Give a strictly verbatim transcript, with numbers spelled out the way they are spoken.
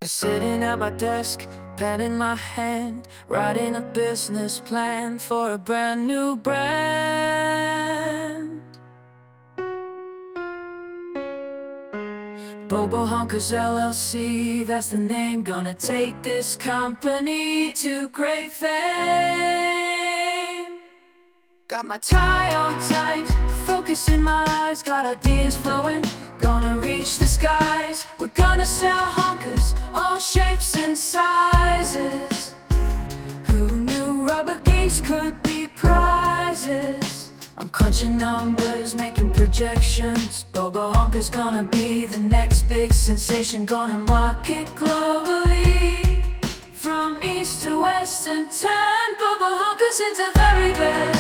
Sitting at my desk, pen in my hand, writing a business plan for a brand new brand. Bobo Honkers L L C, that's the name. Gonna take this company to great fame. Got my tie on tight, focus in my eyes, got ideas flowing, gonna reach the skies. We're gonna sell honkers, all shapes and sizes. Who knew rubber geese could be prizes? I'm crunching numbers, making projections. Bobo Honkers gonna be the next big sensation, gonna market globally, from east to west, and turn Bobo Honkers into very best.